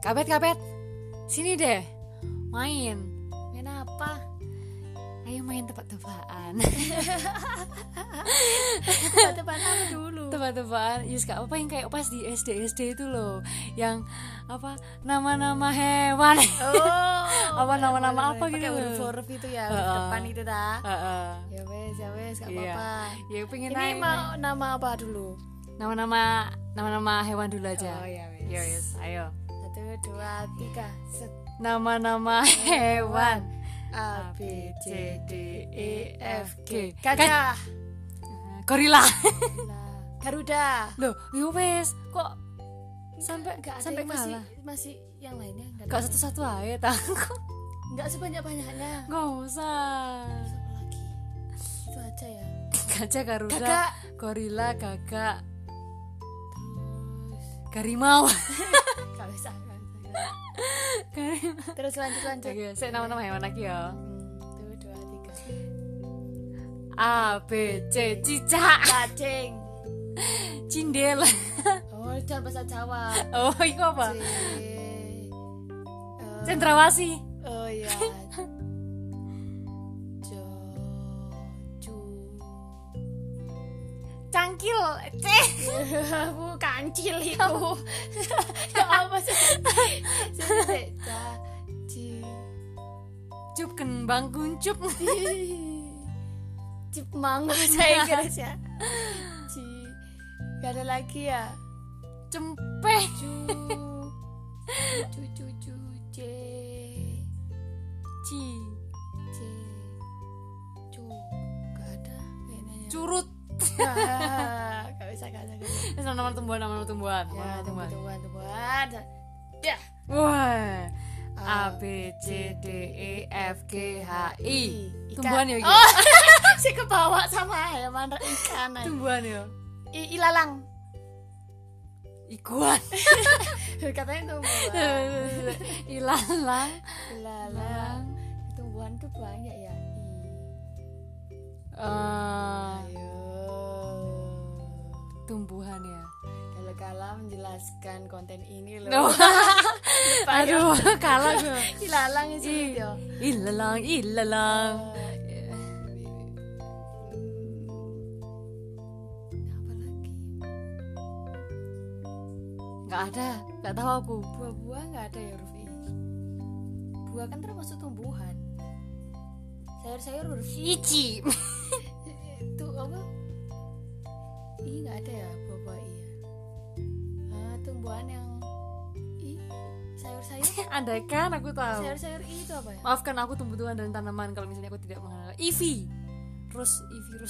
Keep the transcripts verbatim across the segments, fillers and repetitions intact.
Kabet, kabet. Sini deh. Main. Main apa? Ayo main tebak-tebakan. Tebak-tebakan apa dulu? Tebak-tebakan. Yus gak apa yang kayak pas di S D S D itu loh. Yang apa? Nama-nama hewan. Oh. Apa nama-nama apa gitu? Pakai huruf-huruf itu ya, huruf Uh-uh. depan itu dah. Heeh. Ya wes, ya wes, gak Iya. apa-apa. Ya pengen Ini nanya. mau nama apa dulu? Nama-nama nama-nama hewan dulu aja. Oh ya wes. Ya wes, ayo. Satu, dua, tiga. Set. Nama-nama hewan. A, B, C, D, E, F, G. Gajah. Gajah. Gorila. Lah, Garuda. Loh, yo wes, kok sampai Enggak ada sampai yang masih kalah. masih yang lainnya enggak Gak satu-satu aja tangkap. enggak sebanyak-banyaknya. Gak usah. Terus apa lagi? Itu aja ya. Gajah, Garuda, Gagak. gorila, gagak, Terus garimau. enggak bisa, enggak bisa. Terus lanjut lanjut. Oke, saya nama-nama hewan lagi ya. Hmm, Satu, dua, tiga. A, B, C, cicak, Cacing. cindel. Oh, jangan bahasa Jawa. Oh, itu apa? C. eh, Cendrawasih. Oh iya. Jo. Ju. Cangkil, C. Bukan cil itu. Ya apa sih? Sih, ja, ci, Cup kembang kuncup. cipmang bahasa Inggris ya. Ci, gak ada lagi ya. Cempeh. Cu, cu, cu, cu, c, Ci. c, cu, gak ada kayaknya. Curut. Ah, gak bisa, gak bisa, gak bisa. Itu nama tumbuhan, nama tumbuhan. Ya, Nama tumbuhan. tumbuhan, tumbuhan. Ya. Wah. A, B, C, D, E, F, G, H, I. Ikan. Tumbuhan ya, Gi? Oh, si kebawa sama hewan ikan. Tumbuhan ya. I, ilalang. Iguan. Katanya tumbuhan. Ilalang. Ilalang. Tumbuhan tuh banyak ya. I. Eh, Ayo. tumbuhan ya. Kalau kalah menjelaskan konten ini loh. No. Aduh, kalah gue. Ilalang itu Ih. ya. Ilalang, ilalang. Apa lagi? Nggak ada, nggak tahu aku. Buah-buah nggak ada ya huruf I. Buah kan termasuk tumbuhan. Sayur-sayur huruf I. Ici. Itu apa? I nggak ada ya buah-buah I ya. Ah, tumbuhan yang I, sayur-sayur. Andaikan aku tahu. Sayur-sayur I itu apa ya? Maafkan aku tumbuhan dan tanaman kalau misalnya aku tidak mengenal. Ivy. Terus I virus.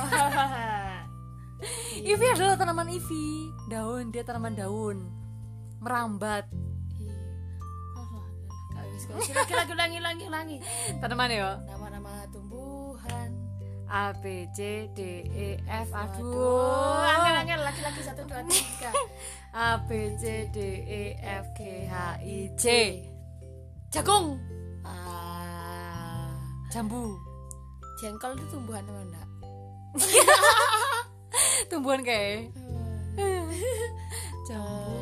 Ivy adalah tanaman ivy. Daun, dia tanaman daun. Merambat. Iya. Oh, lah, lah, gak bisa. Lagi lagi ulangi ulangi ulangi. Tanaman ya. Nama-nama tumbuhan. A, B, C, D, E, F. Aduh, Aduh. angel-angel laki-laki satu dua tiga. A, B, C, D, E, F, G, H, I, J. Jagung. Ah, Jambu. jengkol itu tumbuhan apa enggak? Tumbuhan kayak. Jambu.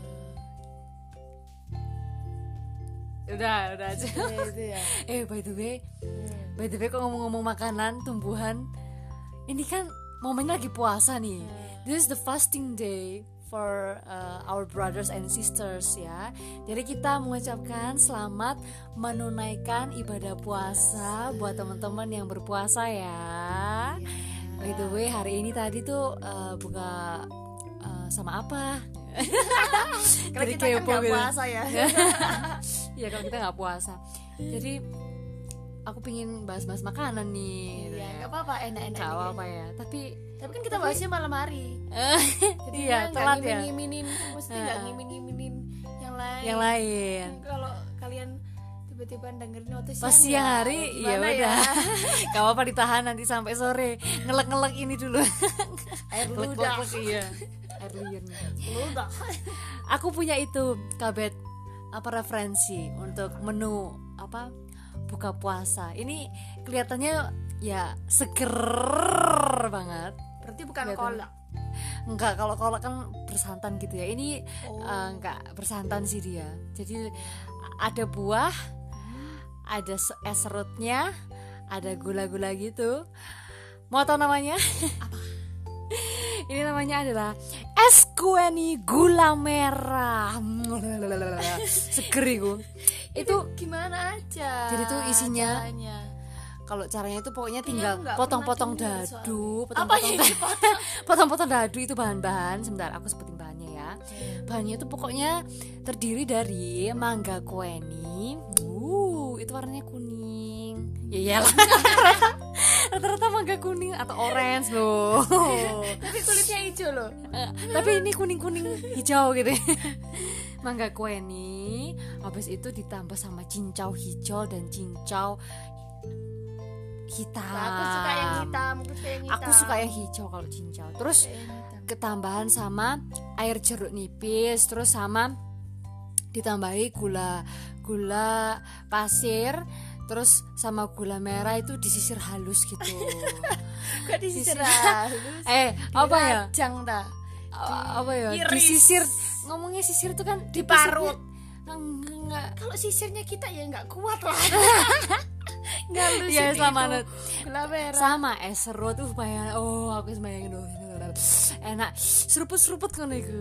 Udah, udah aja. Ya, itu ya. Eh, by the way, Hmm. by the way kok ngomong-ngomong makanan, tumbuhan. Ini kan momennya lagi puasa nih. This is the fasting day for uh, our brothers and sisters ya. Jadi kita mengucapkan selamat menunaikan ibadah puasa buat teman-teman yang berpuasa ya. By the way, hari ini tadi tuh uh, buka uh, sama apa? Karena Jadi kita kan kepo nggak gitu. puasa ya. Iya, kalau kita nggak puasa. Jadi aku pingin bahas-bahas makanan nih. Iya, nggak apa-apa, enak-enak. Nggak dikit. apa-apa ya. Tapi Tapi kan kita bahasnya malam hari. Jadi iya, nggak telat ya. ngimin-ngiminin, mesti nggak Heeh. ngimin-ngiminin yang lain. Yang lain. Kalau kalian tiba-tiba dengerin waktu siang, Pas siang ya, hari ya gimana udah. Gak apa-apa, ditahan nanti sampai sore. Ngelek-ngelek ini dulu. Air ludah. Ngelek-ngelek, iya. Air liur. Ludah. Aku punya itu, Kabet, apa referensi untuk menu apa buka puasa. Ini kelihatannya ya seger banget. Berarti bukan Kelihatan. kolak. Enggak, kalau kolak kan bersantan gitu ya. Ini Oh. eh, enggak bersantan sih dia. Jadi ada buah, ada se- es serutnya, ada gula-gula gitu. Mau tahu namanya? Apa? Ini namanya adalah es kueni gula merah. Seger iku. Itu Gimana aja? Jadi tuh isinya- caranya? kalau caranya itu pokoknya Kayaknya tinggal aku nggak potong-potong pernah dengar dadu, apa potong-potong yang dadu. dipotong? Potong-potong dadu itu bahan-bahan. Sebentar, aku sebutin bahannya ya. Bahannya itu pokoknya terdiri dari mangga kueni. Uh, itu warnanya kuning. Ya iyalah. Rata-rata mangga kuning atau orange loh. Tapi kulitnya hijau loh. Eh, tapi ini kuning-kuning hijau gitu. Mangga kueni, habis itu ditambah sama cincau hijau dan cincau hitam. Nah, aku suka yang hitam, aku suka yang hitam. Aku suka yang hijau kalau cincau. Terus Suka yang hitam. ketambahan sama air jeruk nipis, terus sama ditambahi gula gula pasir, terus sama gula merah itu disisir halus gitu. Gak disisir Disisir. halus. eh apa ya? Dirajang dah. A- apa ya? Diiris. Disisir. Ngomongnya sisir itu kan Diparut. Enggak, enggak. Kalau sisirnya kita ya nggak kuat lah. Nggak lucu Ya itu. sama nut. Gula merah. Sama es serut tuh bayang. Oh, aku bayangin dulu. Enak. Seruput-seruput kan iku.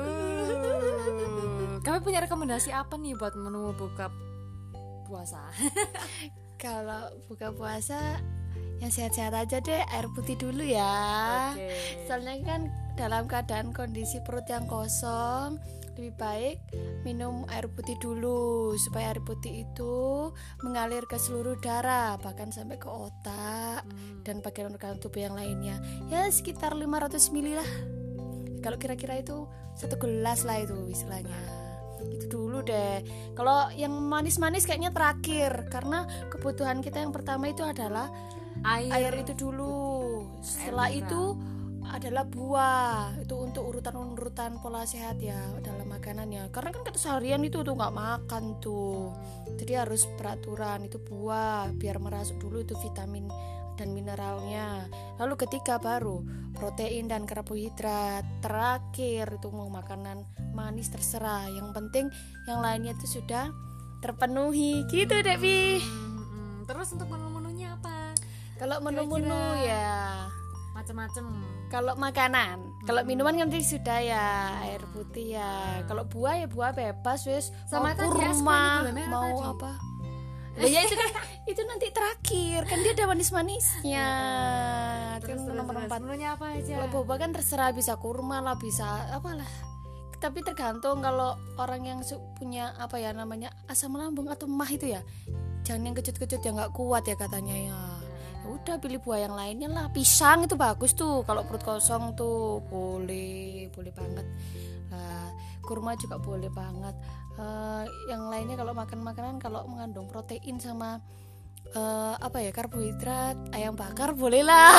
Kami punya rekomendasi apa nih buat menu buka puasa? Kalau buka puasa yang sehat-sehat aja deh, air putih dulu ya. Oke. Soalnya kan dalam keadaan kondisi perut yang kosong, lebih baik minum air putih dulu supaya air putih itu mengalir ke seluruh darah, bahkan sampai ke otak Hmm. dan bagian organ tubuh yang lainnya. Ya sekitar lima ratus mililiter lah. Kalau kira-kira itu satu gelas lah itu istilahnya. Itu dulu deh. Kalau yang manis-manis kayaknya terakhir, karena kebutuhan kita yang pertama itu adalah Air. air itu dulu. Setelah mineral. itu adalah buah. Itu untuk urutan-urutan pola sehat ya dalam makanannya. Karena kan kita seharian itu tuh nggak makan tuh. Jadi harus peraturan, itu buah biar merasuk dulu itu vitamin dan mineralnya. Lalu ketiga baru protein dan karbohidrat. Terakhir itu mau makanan manis terserah. Yang penting yang lainnya itu sudah terpenuhi. Gitu Devi. Hmm, hmm. Terus untuk menu-menunya apa? Kalau menu-menu Kira-kira. ya, Macem-macem. kalau makanan, kalau minuman kan tadi sudah ya, air putih ya. Kalau buah ya buah bebas wes. Sama Mau tadi es kurma, kuning gula merah mau tadi. apa? Lah ya itu kan itu nanti terakhir kan dia ada manis-manisnya. Terus, Itu terus, nomor terus. empat. Menunya apa aja? Kalau boba kan terserah, bisa kurma lah, bisa apalah. Tapi tergantung kalau orang yang su- punya apa ya namanya asam lambung atau mah itu ya. Jangan yang kecut-kecut yang nggak kuat ya katanya ya. Ya udah pilih buah yang lainnya lah. Pisang itu bagus tuh kalau perut kosong tuh, boleh, boleh banget. Nah, kurma juga boleh banget. Eh, yang lainnya kalau makan makanan kalau mengandung protein sama eh, apa ya karbohidrat, ayam bakar boleh lah.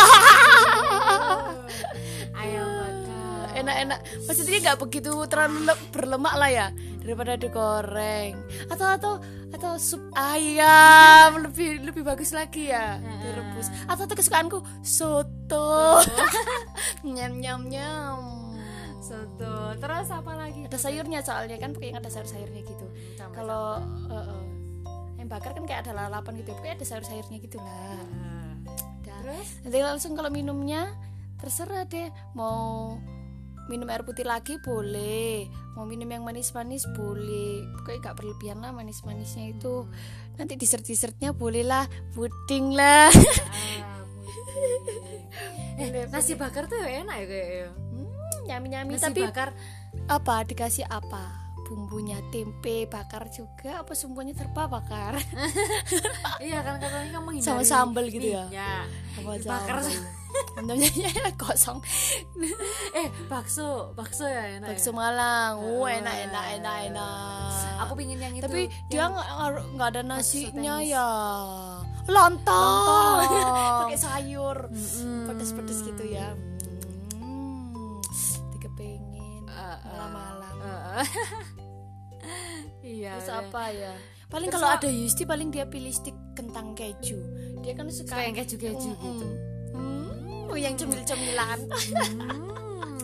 Ayam bakar. Enak-enak, maksudnya nggak begitu terlalu le- berlemak lah ya, daripada digoreng atau atau atau sup ayam lebih lebih bagus lagi ya, direbus. Atau atau kesukaanku soto. Nyam nyam nyam. Soto. Terus apa lagi? Ada sayurnya soalnya kan pakai yang ada sayur-sayurnya gitu. Sama-sama. Kalau uh, uh, ayam bakar kan kayak ada lalapan gitu, pokoknya ada sayur-sayurnya gitu lah. Nah. Udah. Terus? Nanti langsung kalau minumnya terserah deh, mau minum air putih lagi boleh, mau minum yang manis-manis boleh, pokoknya gak berlebihan lah manis-manisnya itu. Nanti dessert-dessertnya boleh lah, puding lah. Ah, puding. eh, nasi bakar tuh enak ya kayaknya. hmm, nyami-nyami. Nasi Tapi bakar apa dikasih apa? Bumbunya tempe bakar juga apa semuanya serba bakar? iya kan katanya kan menghindari Sama sambal gitu ya? Iya. Apa Bakar. Namanya kosong. eh bakso bakso ya enak Bakso ya? Malang, uh, Ah. enak enak enak enak. aku pingin yang itu Tapi dia yang nggak nggak ada nasinya tenis. ya, lontong, Lontong. pakai sayur, Mm-mm. pedes-pedes gitu ya. Hmm, dikepengin Ah, ah. malam-malam. Ah, ah. iya Terus iya. apa ya? Paling Terus kalau apa? ada Yusti paling dia pilih stick kentang keju. Dia kan suka Suka yang keju-keju Mm-mm. gitu. Hmm, yang cemil-cemilan. Hmm,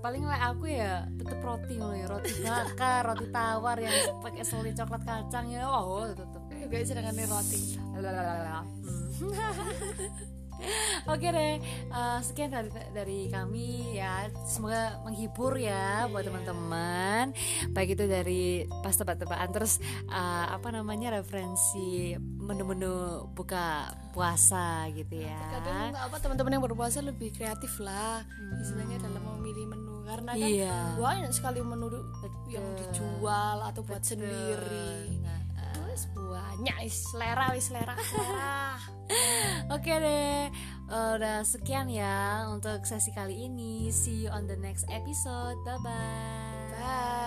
paling lah aku ya tetep roti loh ya, roti bakar, roti tawar yang pakai soli coklat kacang ya, wow tetep guys sedangkan roti. Lalalala. Hmm. Oke deh, uh, sekian dari dari kami ya. Semoga menghibur ya buat teman-teman. Baik itu dari pas tebak-tebakan, terus uh, apa namanya referensi menu-menu buka puasa gitu ya. Kadang apa teman-teman yang berpuasa lebih kreatif lah, hmm. istilahnya dalam memilih menu karena kan iya. banyak sekali menu yang dijual atau buat Betul. sendiri. Nah, banyak selera wis selera selera. Oke deh, uh, udah sekian ya untuk sesi kali ini. See you on the next episode. Bye bye. Bye.